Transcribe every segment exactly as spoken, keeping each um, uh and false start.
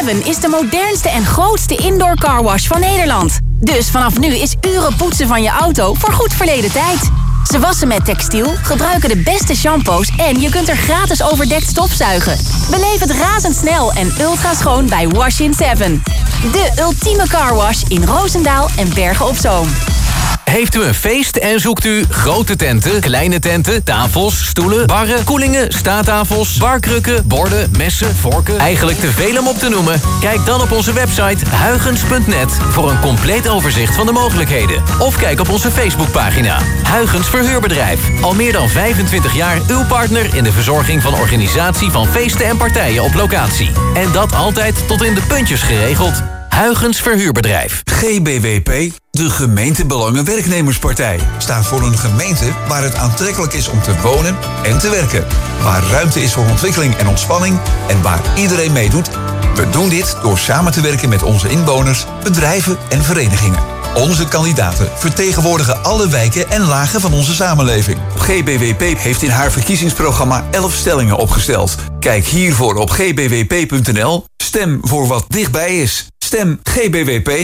Seven is de modernste en grootste indoor carwash van Nederland. Dus vanaf nu is uren poetsen van je auto voor goed verleden tijd. Ze wassen met textiel, gebruiken de beste shampoos en je kunt er gratis overdekt stofzuigen. Beleef het razendsnel en ultra schoon bij Wash in Seven. De ultieme carwash in Roosendaal en Bergen op Zoom. Heeft u een feest en zoekt u grote tenten, kleine tenten, tafels, stoelen, barren, koelingen, staattafels, barkrukken, borden, messen, vorken, eigenlijk te veel om op te noemen? Kijk dan op onze website huygens punt net voor een compleet overzicht van de mogelijkheden. Of kijk op onze Facebookpagina. Huygens Verhuurbedrijf. Al meer dan vijfentwintig jaar uw partner in de verzorging van organisatie van feesten en partijen op locatie. En dat altijd tot in de puntjes geregeld. Huygens Verhuurbedrijf. G B W P, de gemeentebelangen-werknemerspartij, staat voor een gemeente waar het aantrekkelijk is om te wonen en te werken. Waar ruimte is voor ontwikkeling en ontspanning en waar iedereen meedoet. We doen dit door samen te werken met onze inwoners, bedrijven en verenigingen. Onze kandidaten vertegenwoordigen alle wijken en lagen van onze samenleving. G B W P heeft in haar verkiezingsprogramma elf stellingen opgesteld. Kijk hiervoor op g b w p punt n l. Stem voor wat dichtbij is. Stem G B W P.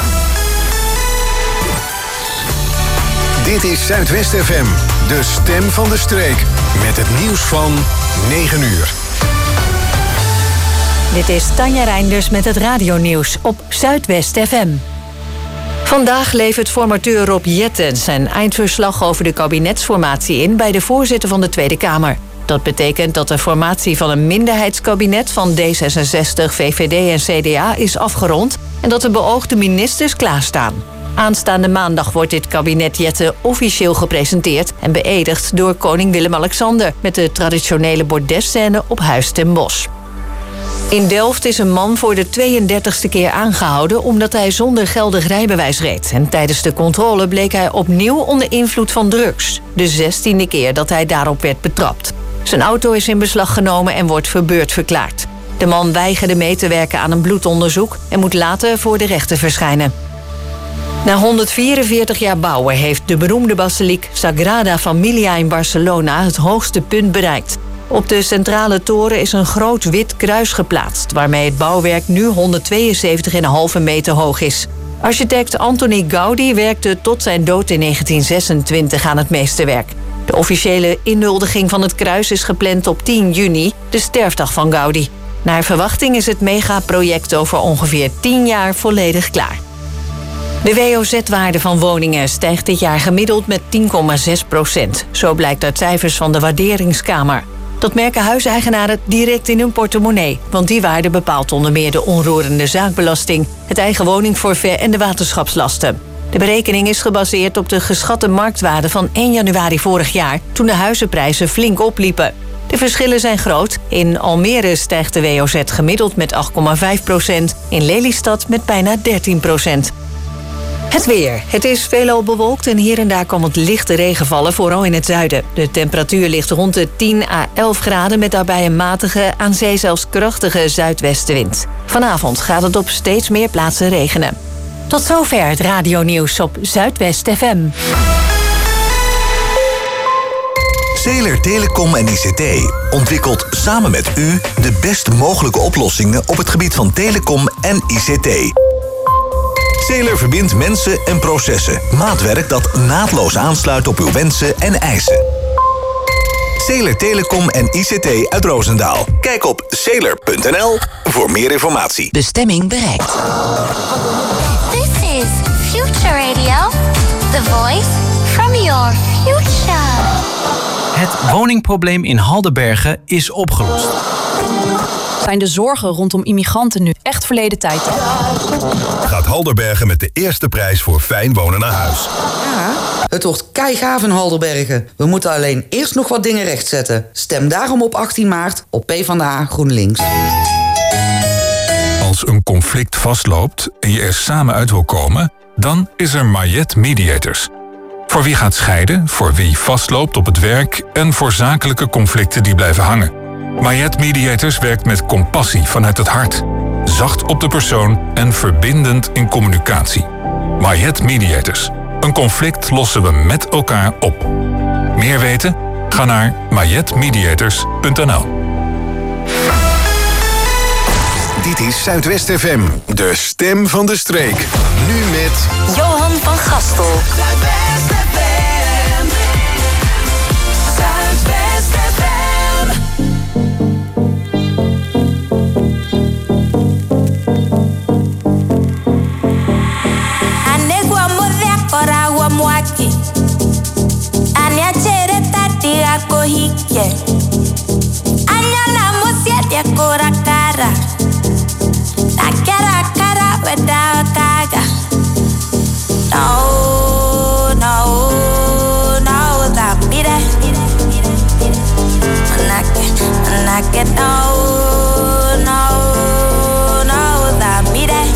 Dit is Zuidwest F M, de stem van de streek. Met het nieuws van negen uur. Dit is Tanja Reinders met het radionieuws op Zuidwest F M. Vandaag levert formateur Rob Jetten zijn eindverslag over de kabinetsformatie in bij de voorzitter van de Tweede Kamer. Dat betekent dat de formatie van een minderheidskabinet van D zesenzestig, V V D en C D A is afgerond en dat de beoogde ministers klaarstaan. Aanstaande maandag wordt dit kabinet Jetten officieel gepresenteerd en beëdigd door koning Willem-Alexander met de traditionele bordesscène op Huis ten Bosch. In Delft is een man voor de tweeëndertigste keer aangehouden omdat hij zonder geldig rijbewijs reed. En tijdens de controle bleek hij opnieuw onder invloed van drugs. De zestiende keer dat hij daarop werd betrapt. Zijn auto is in beslag genomen en wordt verbeurd verklaard. De man weigerde mee te werken aan een bloedonderzoek en moet later voor de rechter verschijnen. Na honderdvierenveertig jaar bouwen heeft de beroemde basiliek Sagrada Familia in Barcelona het hoogste punt bereikt. Op de centrale toren is een groot wit kruis geplaatst, waarmee het bouwwerk nu honderdtweeënzeventig komma vijf meter hoog is. Architect Antoni Gaudi werkte tot zijn dood in negentien zesentwintig aan het meesterwerk. De officiële inhuldiging van het kruis is gepland op tien juni, de sterfdag van Gaudi. Naar verwachting is het megaproject over ongeveer tien jaar volledig klaar. De W O Z-waarde van woningen stijgt dit jaar gemiddeld met tien komma zes procent. Zo blijkt uit cijfers van de Waarderingskamer. Dat merken huiseigenaren direct in hun portemonnee, want die waarde bepaalt onder meer de onroerende zaakbelasting, het eigen woningforfait en de waterschapslasten. De berekening is gebaseerd op de geschatte marktwaarde van één januari vorig jaar, toen de huizenprijzen flink opliepen. De verschillen zijn groot. In Almere stijgt de W O Z gemiddeld met acht komma vijf procent, in Lelystad met bijna dertien procent. Het weer. Het is veelal bewolkt en hier en daar kan wat lichte regen vallen, vooral in het zuiden. De temperatuur ligt rond de tien à elf graden met daarbij een matige, aan zee zelfs krachtige zuidwestenwind. Vanavond gaat het op steeds meer plaatsen regenen. Tot zover het radionieuws op Zuidwest F M. Zeeler Telecom en I C T ontwikkelt samen met u de best mogelijke oplossingen op het gebied van telecom en I C T. Zeeler verbindt mensen en processen. Maatwerk dat naadloos aansluit op uw wensen en eisen. Zeeler Telecom en I C T uit Roosendaal. Kijk op zeeler punt n l voor meer informatie. Bestemming bereikt. This is Future Radio. The voice from your future. Het woningprobleem in Haldenbergen is opgelost. Zijn de zorgen rondom immigranten nu echt verleden tijd? Gaat Haldenbergen met de eerste prijs voor fijn wonen naar huis. Ja, het wordt keigaaf in Haldenbergen. We moeten alleen eerst nog wat dingen rechtzetten. Stem daarom op achttien maart op PvdA GroenLinks. Als een conflict vastloopt en je er samen uit wil komen, dan is er Mayet Mediators. Voor wie gaat scheiden, voor wie vastloopt op het werk en voor zakelijke conflicten die blijven hangen. Mayet Mediators werkt met compassie vanuit het hart. Zacht op de persoon en verbindend in communicatie. Mayet Mediators. Een conflict lossen we met elkaar op. Meer weten? Ga naar mayet mediators punt n l. Dit is Zuidwest F M, de stem van de streek. Nu met Johan van Gastel. Zuidwest F M. Zuidwest F M. Anegua modea koragua mwaki. Anya chere tatiga kohike. Anya na musia dia kora cara. Takara cara without kaga. No, no, no, that be that. Manake, manake, no, no, no, that be that.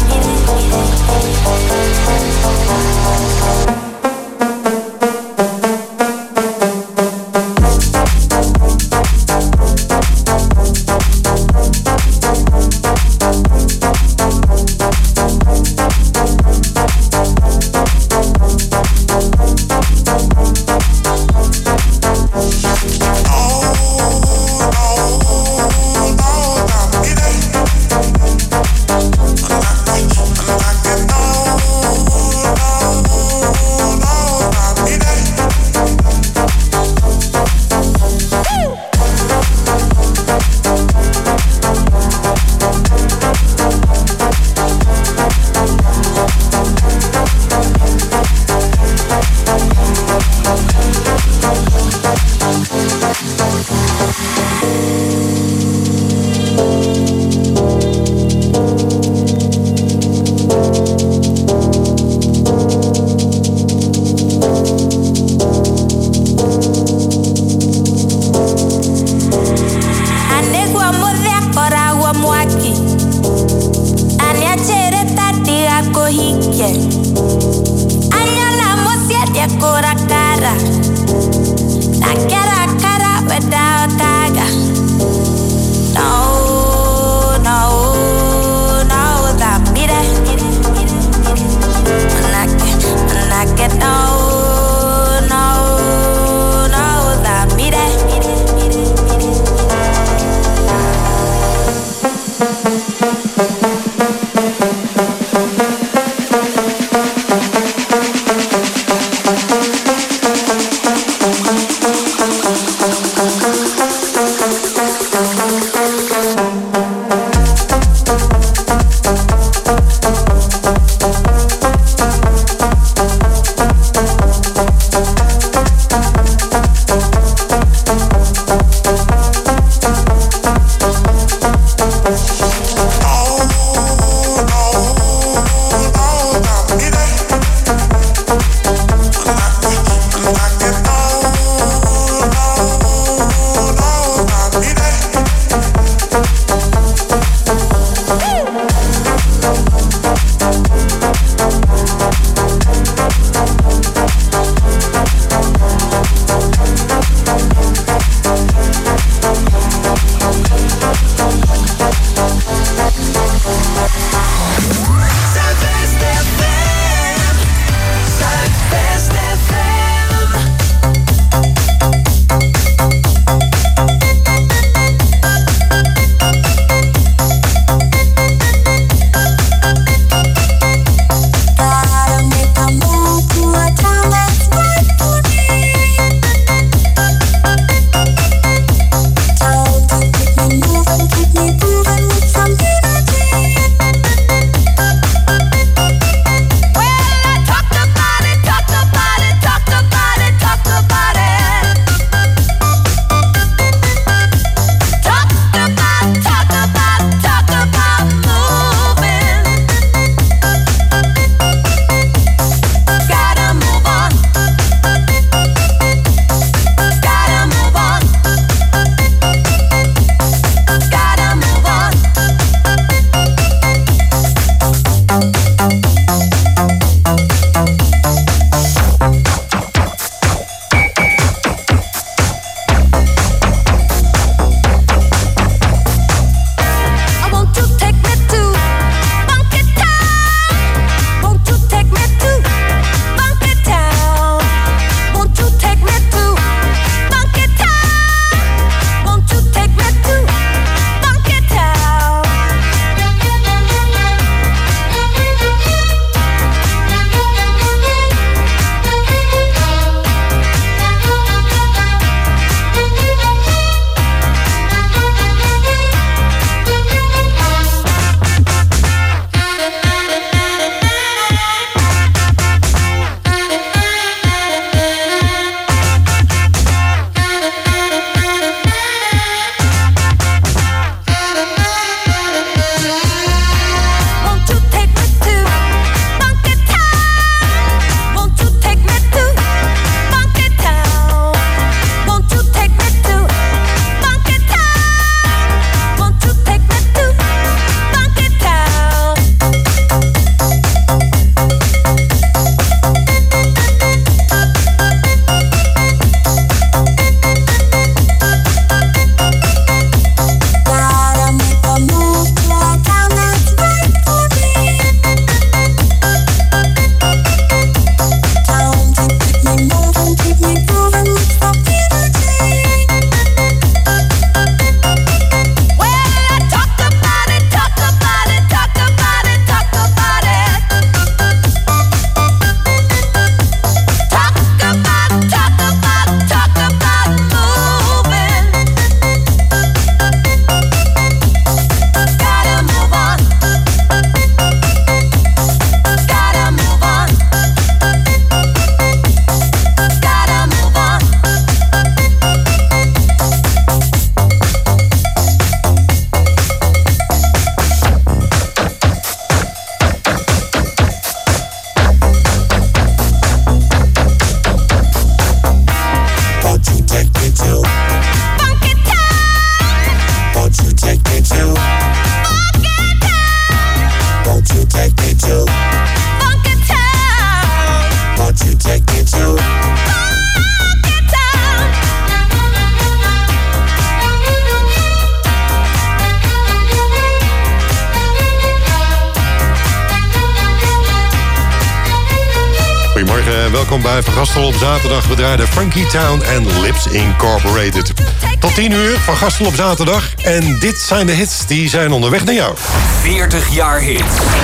welkom bij Van Gastel op zaterdag. We draaiden Funky Town en Lips Incorporated. Tot tien uur Van Gastel op zaterdag. En dit zijn de hits die zijn onderweg naar jou. veertig jaar hits.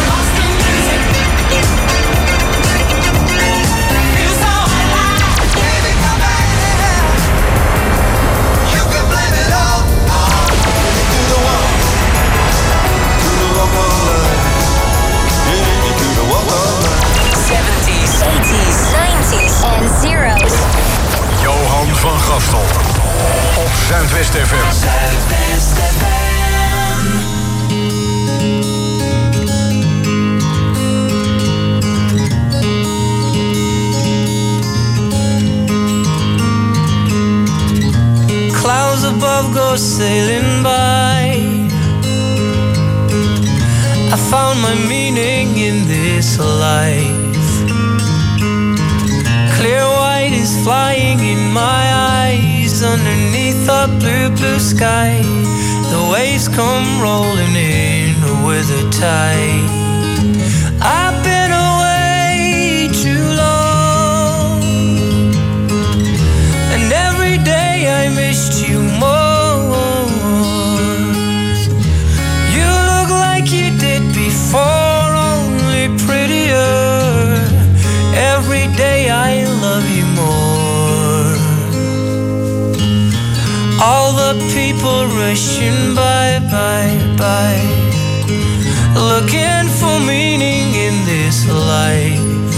Johan van Gastel op Zuidwest F M. Zuidwest F M. Clouds above go sailing by. I found my meaning in this life. Clear white is flying in my eyes underneath a blue, blue sky. The waves come rolling in with a tide. I've been away too long, and every day I missed you more. You look like you did before, only prettier. Every day I love you more. All the people rushing by, by, by, looking for meaning in this life.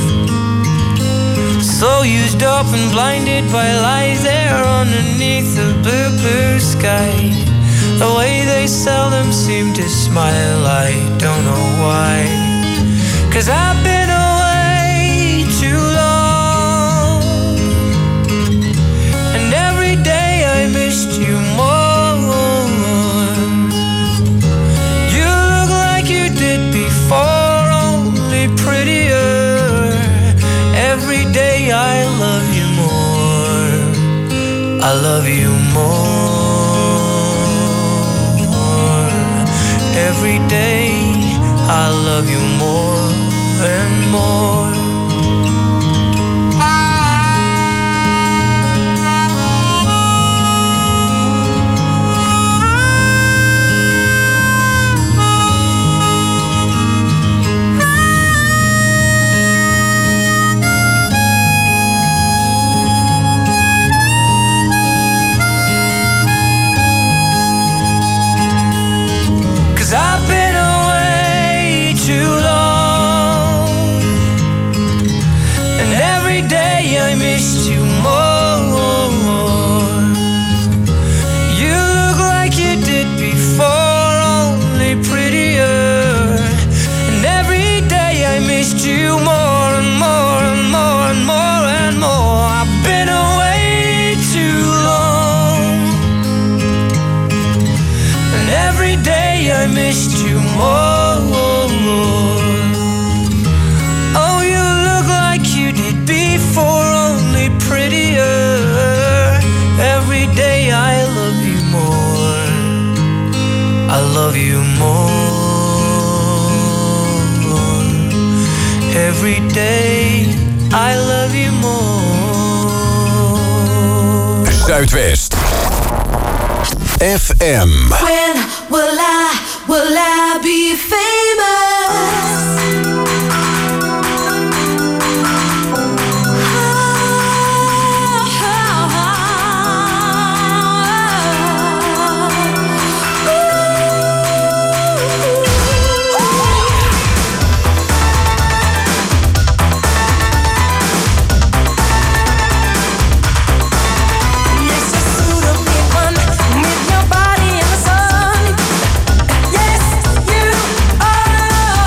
So used up and blinded by lies there underneath the blue, blue sky. The way they seldom seem to smile, I don't know why. 'Cause I've been away too long, and every day I missed you more. You look like you did before, only prettier. Every day I love you more. I love you more. Every day I love you more and more. I've been away too long, and every day I missed you more. You look like you did before, only prettier. And every day I missed you more and more and more and more and more. I've been away too long, and every day I missed you more. Oh, you look like you did before, only prettier. Every day I love you more. I love you more. Every day I love you more. Zuidwest F M. When will I, will I be famous? With your body in the sun. Yes, you are.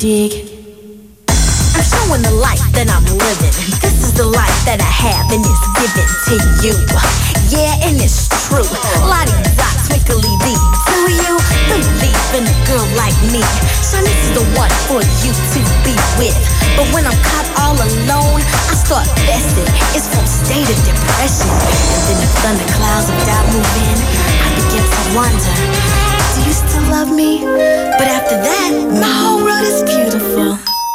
dig? I'm showing the life that I'm living. This is the life that I have and it's given to you. Yeah, and it's true. La-di-da, twinkly dee. Do you believe in a girl like me? Shawnee's is the one for you to be with. But when I'm caught all alone, I start fessing. It's from state of depression. And then the thunderclouds of doubt move in. I begin to wonder, do you still love me? But after that, my whole world is beautiful.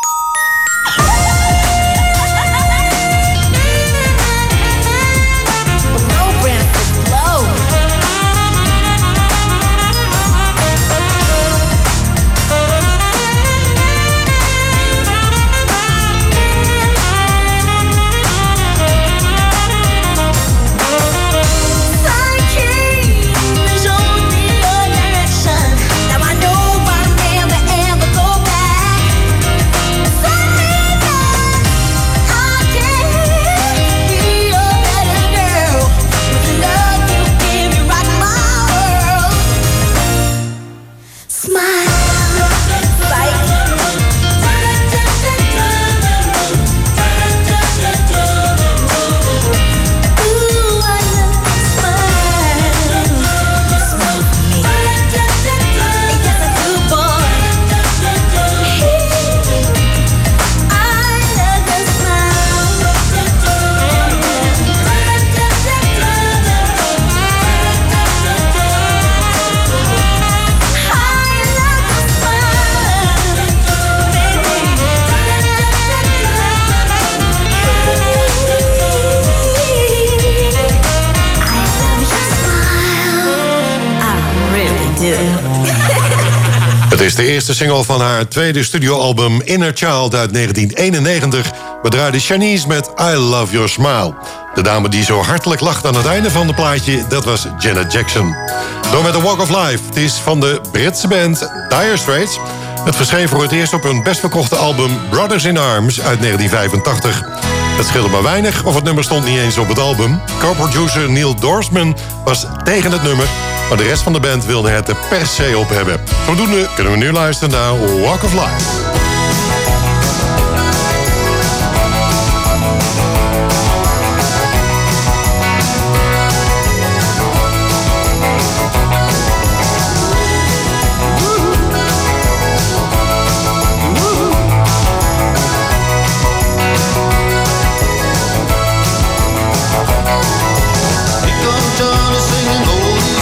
Het is de eerste single van haar tweede studioalbum Inner Child uit negentien eenennegentig... bedraaide Shanice met I Love Your Smile. De dame die zo hartelijk lacht aan het einde van het plaatje, dat was Janet Jackson. Door met The Walk of Life. Het is van de Britse band Dire Straits. Het verscheen voor het eerst op hun best verkochte album Brothers in Arms uit negentien vijfentachtig. Het scheelde maar weinig of het nummer stond niet eens op het album. Co-producer Neil Dorsman was tegen het nummer, maar de rest van de band wilde het er per se op hebben. Zodoende kunnen we nu luisteren naar Walk of Life.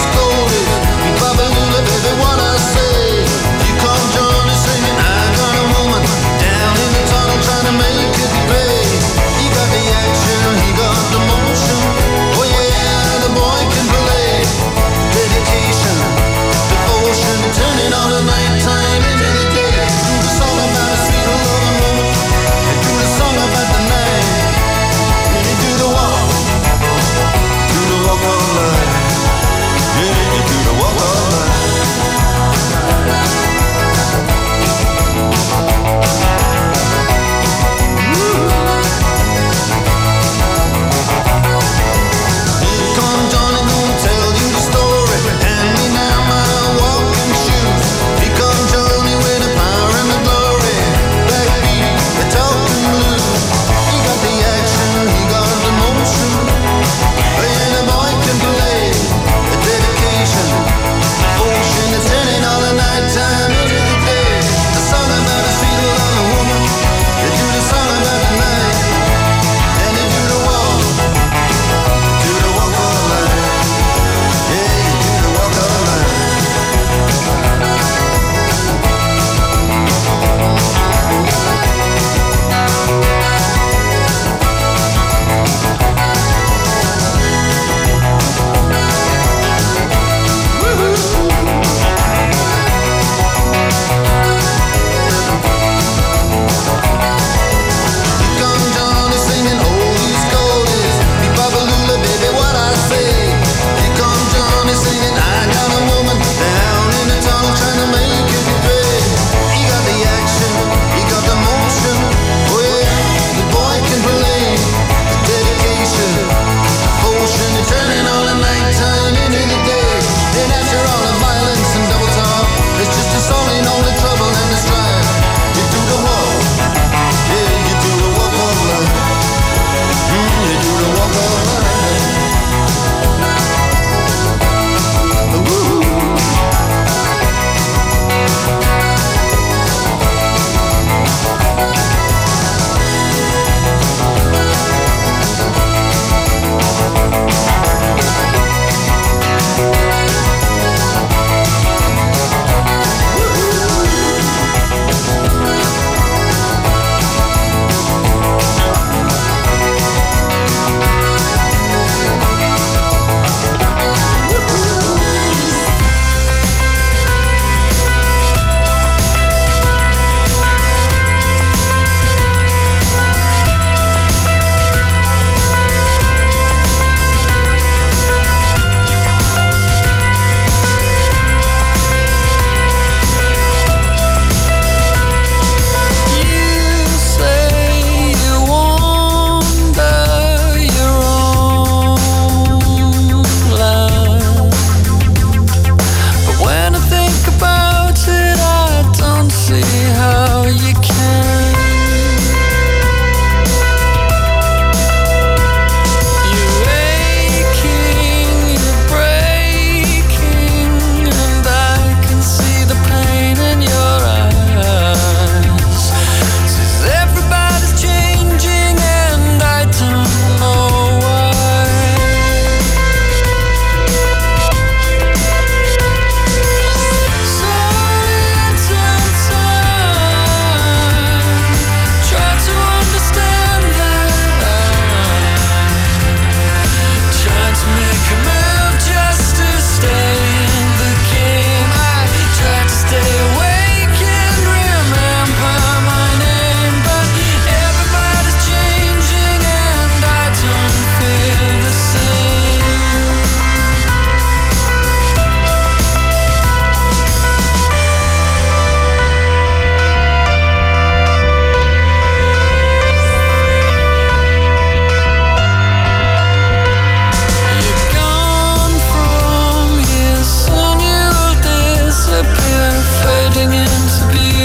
What I say, you come join us singing, I'm gonna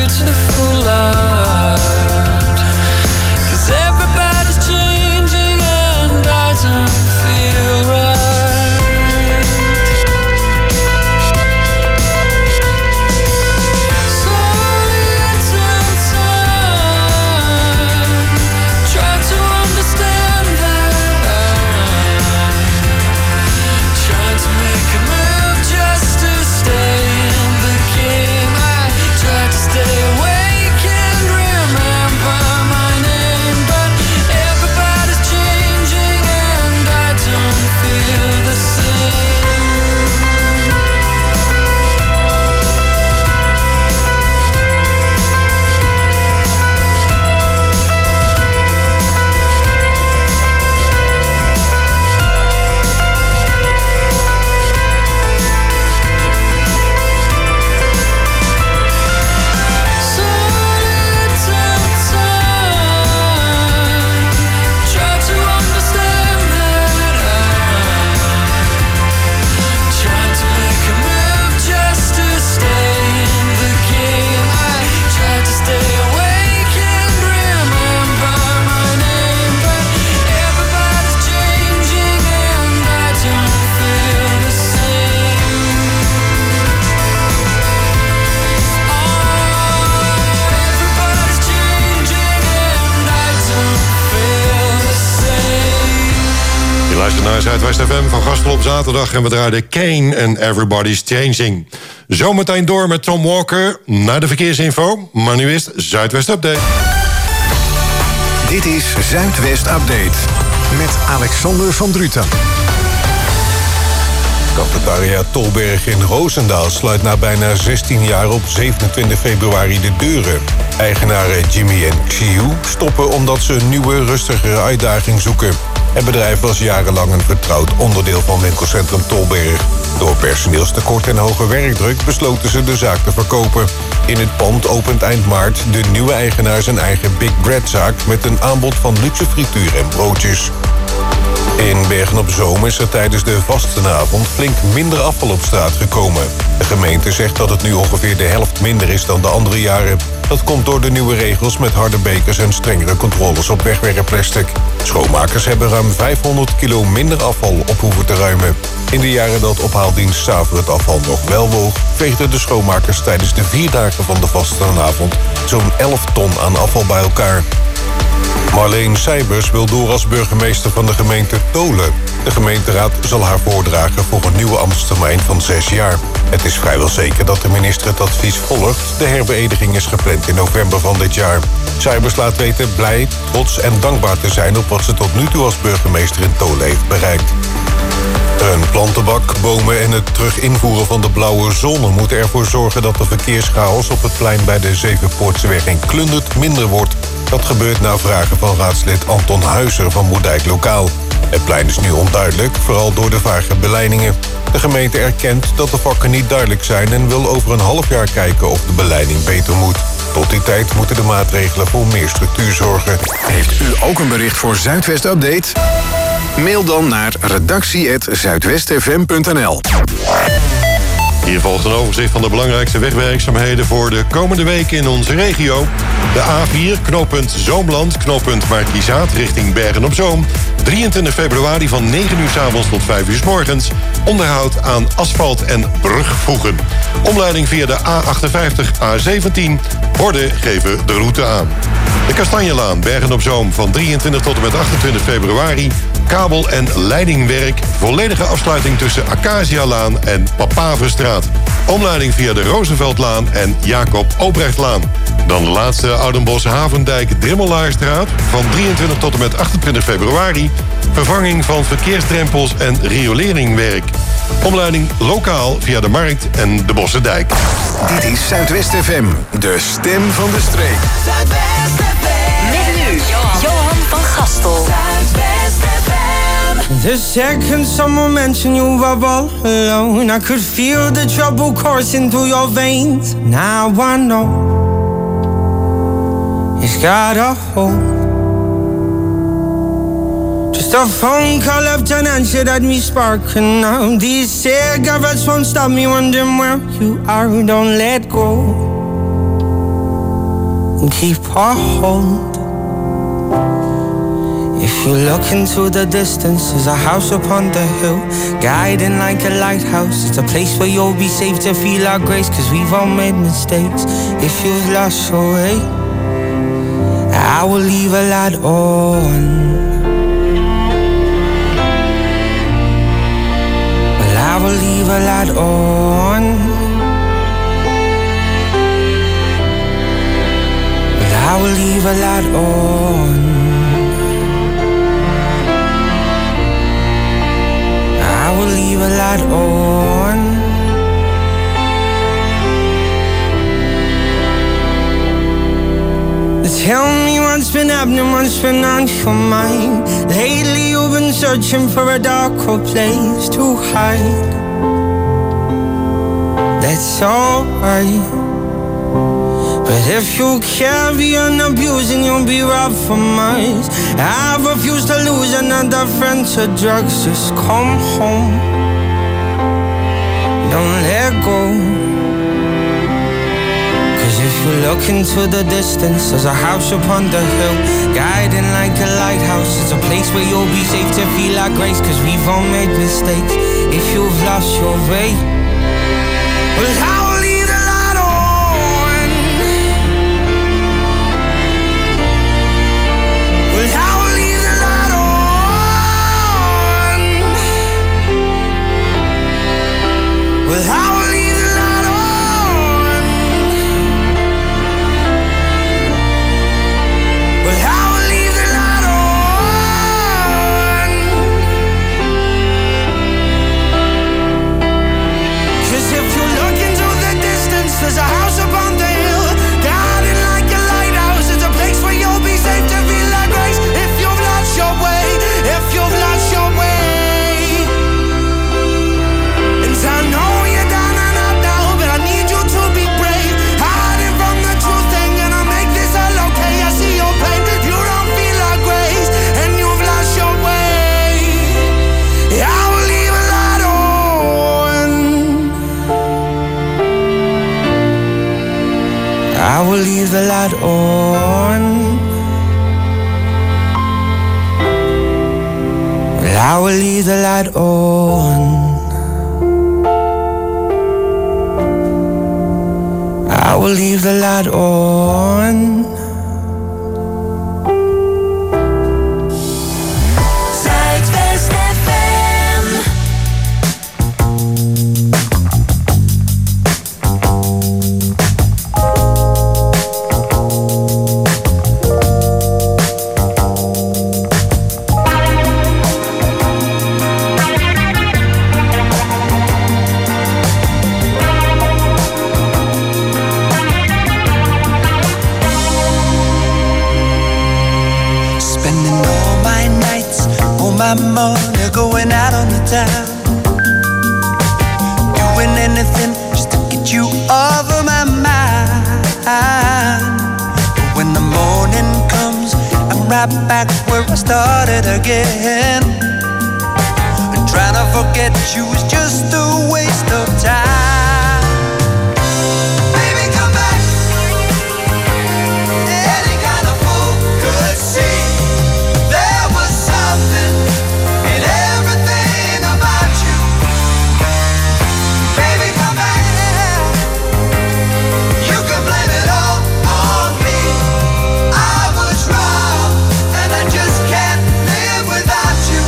to the full light. 'Cause everybody's changing and I don't feel right. Slowly into time, try to understand that I'm trying to make a move just to stay in the game. I try to stay awake and remember my name, but everybody's changing and I don't feel the same. Naar Zuidwest F M van Gastel op zaterdag en we draaiden Kane en Everybody's Changing. Zometeen door met Tom Walker naar de verkeersinfo, maar nu is Zuidwest Update. Dit is Zuidwest Update met Alexander van Druten. Cafetaria Tolberg in Roosendaal sluit na bijna zestien jaar op zevenentwintig februari de deuren. Eigenaren Jimmy en Xiu stoppen omdat ze een nieuwe, rustigere uitdaging zoeken. Het bedrijf was jarenlang een vertrouwd onderdeel van winkelcentrum Tolberg. Door personeelstekort en hoge werkdruk besloten ze de zaak te verkopen. In het pand opent eind maart de nieuwe eigenaar zijn eigen Big Bread-zaak met een aanbod van luxe frituur en broodjes. In Bergen-op-Zoom is er tijdens de vastenavond flink minder afval op straat gekomen. De gemeente zegt dat het nu ongeveer de helft minder is dan de andere jaren. Dat komt door de nieuwe regels met harde bekers en strengere controles op wegwerpplastic. Schoonmakers hebben ruim vijfhonderd kilo minder afval op hoeven te ruimen. In de jaren dat ophaaldienst Saver het afval nog wel woog, veegden de schoonmakers tijdens de vier dagen van de vastenavond zo'n elf ton aan afval bij elkaar. Marleen Seibers wil door als burgemeester van de gemeente Tolen. De gemeenteraad zal haar voordragen voor een nieuwe ambtstermijn van zes jaar. Het is vrijwel zeker dat de minister het advies volgt. De herbeëdiging is gepland in november van dit jaar. Seibers laat weten blij, trots en dankbaar te zijn op wat ze tot nu toe als burgemeester in Tolen heeft bereikt. Een plantenbak, bomen en het terug invoeren van de blauwe zone moeten ervoor zorgen dat de verkeerschaos op het plein bij de Zevenpoortseweg in Klundert minder wordt. Dat gebeurt na vragen van raadslid Anton Huizer van Moerdijk Lokaal. Het plein is nu onduidelijk, vooral door de vage beleidingen. De gemeente erkent dat de vakken niet duidelijk zijn en wil over een half jaar kijken of de beleiding beter moet. Tot die tijd moeten de maatregelen voor meer structuur zorgen. Heeft u ook een bericht voor Zuidwest Update? Mail dan naar redactie at zuidwestfm punt n l. Hier volgt een overzicht van de belangrijkste wegwerkzaamheden voor de komende weken in onze regio. De A vier, knooppunt Zoomland, knooppunt Markizaat richting Bergen-op-Zoom. drieëntwintig februari van negen uur 's avonds tot vijf uur 's morgens. Onderhoud aan asfalt en brugvoegen. Omleiding via de A achtenvijftig, A zeventien. Borden geven de route aan. De Kastanjelaan, Bergen-op-Zoom van drieëntwintig tot en met achtentwintig februari. Kabel- en leidingwerk. Volledige afsluiting tussen Acacialaan en Papaverstraat. Omleiding via de Rozenveldlaan en Jacob Obrechtlaan. Dan de laatste Oudenbosch Havendijk Drimmelaarstraat van drieëntwintig tot en met achtentwintig februari. Vervanging van verkeersdrempels en rioleringwerk. Omleiding lokaal via de Markt en de Bossendijk. Dit is Zuidwest F M, de stem van de streek. Zuidwest F M. Met nu Johan van Gastel. Zuidwest F M. The second someone mentioned you were all alone, I could feel the trouble coursing through your veins. Now I know it's got a hold. Just a phone call left unanswered had me sparking now. These cigarettes won't stop me wondering where you are. Don't let go. and keep our hold. If you look into the distance, there's a house upon the hill, guiding like a lighthouse. It's a place where you'll be safe to feel our grace, cause we've all made mistakes. If you've lost your way, I will leave a light on. Well, I will leave a light on. Well, I will leave a light on. I will leave a light on. Tell me what's been happening, what's been on your mind. Lately you've been searching for a darker place to hide. That's alright, but if you carry on abusing, you'll be robbed from us. I refuse to lose another friend to drugs. Just come home, don't let go. Cause if you look into the distance, there's a house upon the hill, guiding like a lighthouse. It's a place where you'll be safe to feel our grace, cause we've all made mistakes. If you've lost your way, well, I will leave the light on. Well, I will leave the light on. Well, I will leave the light on. Well, I will leave the light on. Cause if you look into the distance, there's a house upon the hill, guarded like a lighthouse. It's a place where you'll be safe to feel like grace. If you've lost your way, if you've lost your way. And I know you're down and out now, but I need you to be brave. Hiding from the truth ain't gonna make this all okay. I see your pain, you don't feel like grace, and you've lost your way. I will leave a light on. I will leave the light on. Well, I will leave the light on. I will leave the light on. Zuidwest F M. Spending all my nights, all my money going out on the town. Doing anything just to get you off of my mind. But when the morning comes, I'm right back where I started again. And trying to forget you is just a waste of time. Baby, come back. Any kind of fool could see there was something in everything about you. Baby, come back. You can blame it all on me. I was wrong, and I just can't live without you.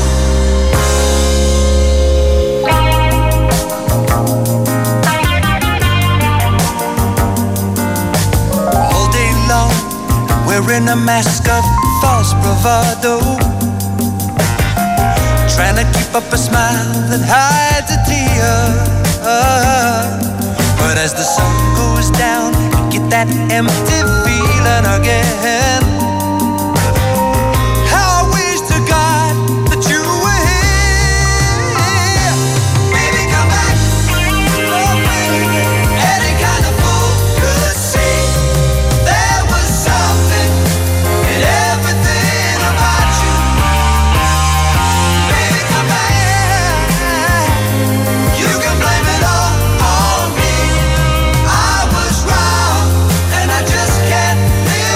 All day long, wearing a mask of false bravado, trying to keep up a smile that hides a tear. But as the sun goes down, you get that empty feeling again. How I wish to God that you were here. Baby, come back. Oh, baby. Any kind of fool could see there was something in everything about you. Baby, come back. You can blame it all on me. I was wrong, and I just can't live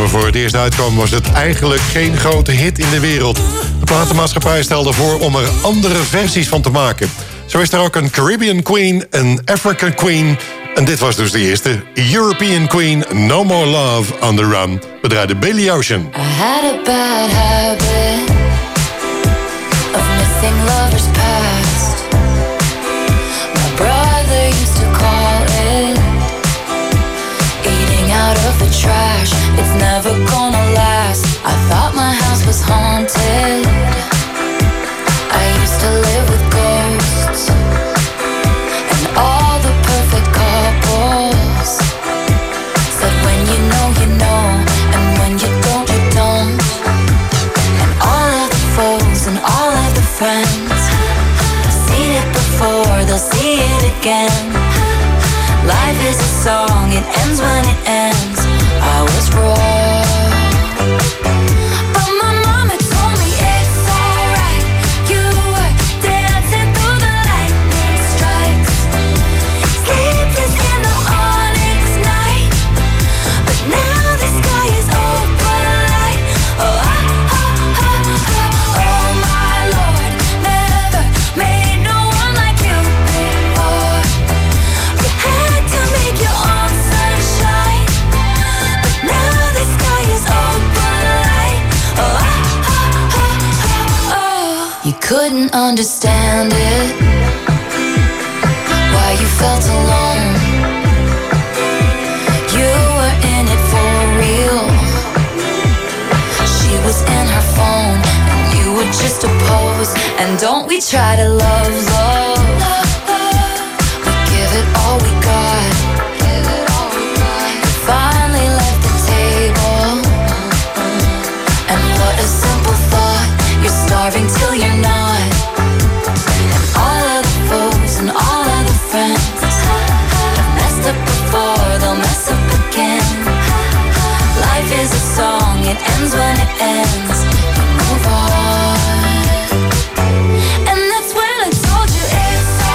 nummer voor het eerst uitkwam was het eigenlijk geen grote hit in de wereld. De platenmaatschappij stelde voor om er andere versies van te maken. Zo is er ook een Caribbean Queen, een African Queen. En dit was dus de eerste. European Queen, No More Love on the Run. We draaiden Billy Ocean. I had a bad habit of missing lovers past. My brother used to call it eating out of the trash. It's never gonna last. I thought my house was haunted. I used to live with ghosts and all the perfect couples said when you know you know, and when you don't you don't. And all of the foes and all of the friends have seen it before, they'll see it again. Life is a song, it ends when it ends. I was wrong, but my mama told me it's alright. You were dancing through the lightning strikes, sleepless in the onyx night. But now the sky is open light. Oh, ah, ah, ah, ah. Oh my Lord, never made no one like you before. You had to make your own sunshine, but now the sky is open light. Oh, ah, ah, ah, ah, oh. You couldn't understand it, why you felt alone. You were in it for real. She was in her phone, and you were just a pose. And don't we try to love, love? We give it all we got. We finally left the table, and what a simple thought. You're starving till you're not. And all of the foes and all of the friends have messed up before, they'll mess up again. Life is a song, it ends when it ends. You move on. And that's when I told you it's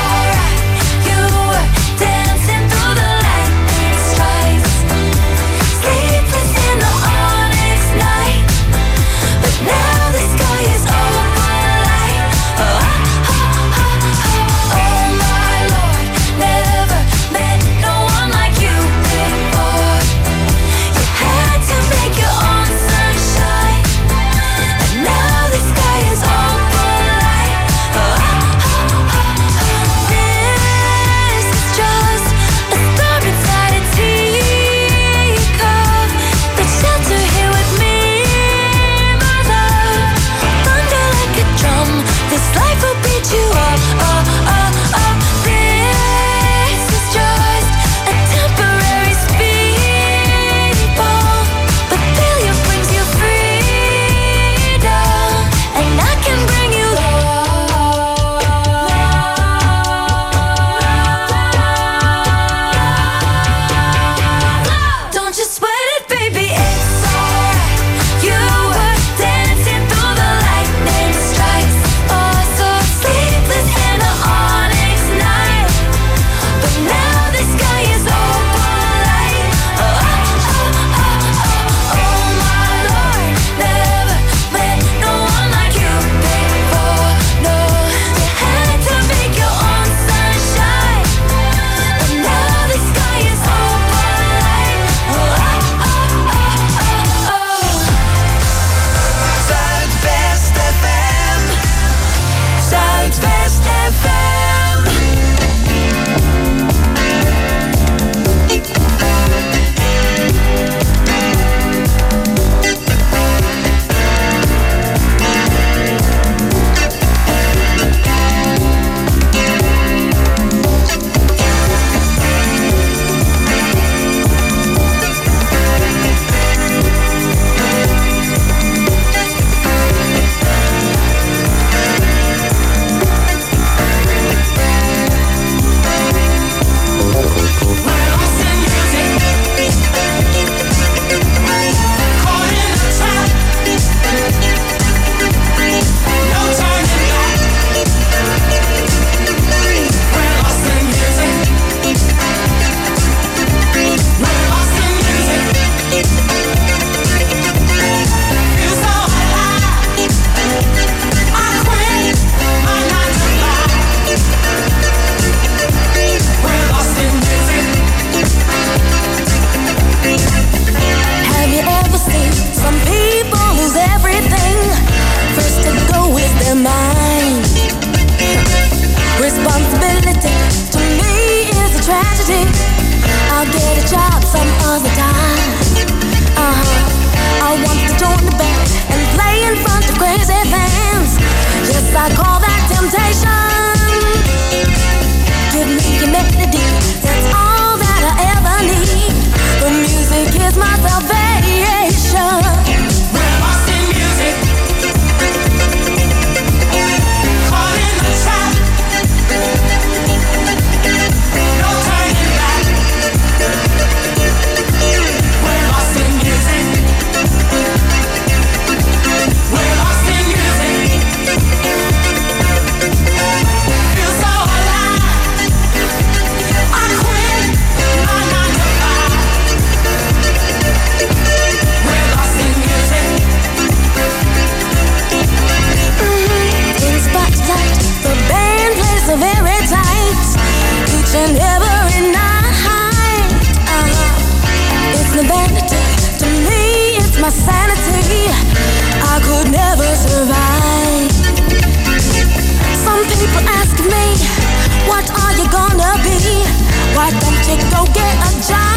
Why don't you go get a job?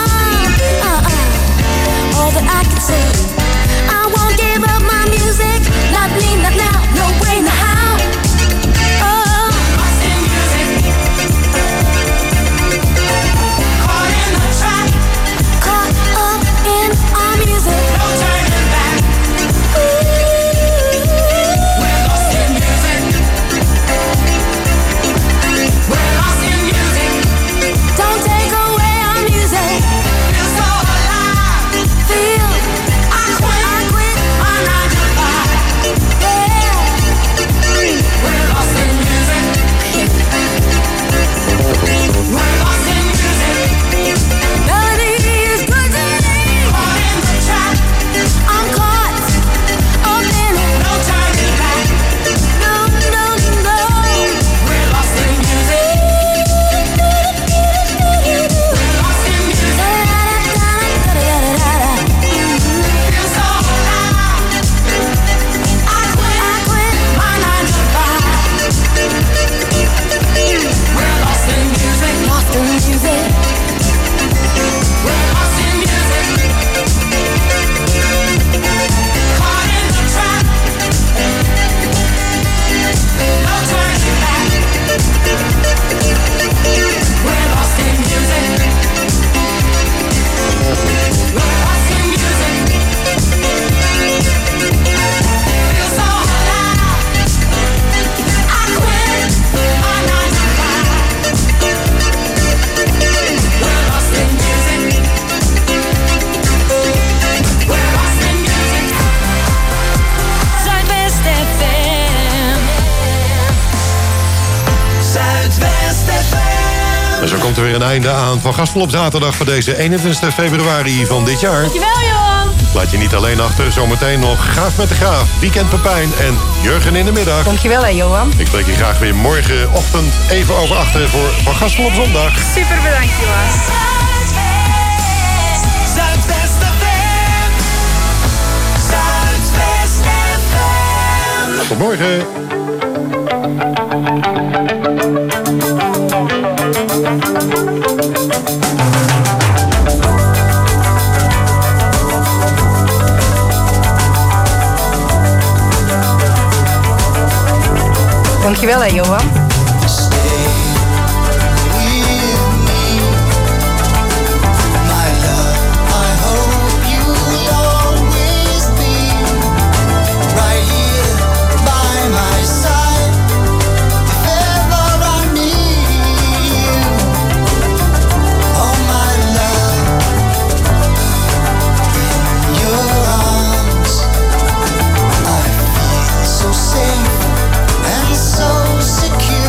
Uh-uh. All that I can say, I won't give up my music. Not me, not now, no way, no how. Oh, lost in music. Caught in the trap. Caught up in our music. No turning back. Ooh, we're lost in music. We're lost in music. Don't take away our music. Feel so alive. Feel I quit. I quit my nine to five. Yeah. We're lost in music. We're lost in music. Melody is good to me. Caught in the trap. I'm caught up in it. No turning back. No, no, no. We're lost in music. We're lost in music. Feel so alive. I quit. I quit my nine to five. We're lost in music. Lost in music. We're lost in music. Caught in the trap. No turning back. We're lost in music. We're lost in music. Feel so alive. I quit my nine to five. We're lost in music. We're lost in music. Zuidwest F M. Zuidwest F M. En zo komt er weer een einde aan van Gaspel op zaterdag van deze eenentwintigste februari van dit jaar. Dankjewel, Johan. Laat je niet alleen achter, zometeen nog Gaaf met de Graaf, Weekend Pepijn en Jurgen in de middag. Dankjewel, hè, Johan. Ik spreek je graag weer morgenochtend even over achter voor Van Gaspel op zondag. Super bedankt, Johan. Zuidwest F M. Zuidwest F M. Tot morgen. Dankjewel, hè, Johan. So safe and so secure.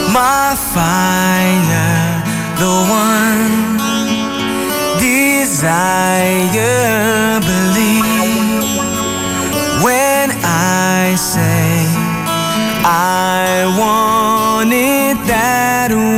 my fire, the one desire, believe when I say I want it that way.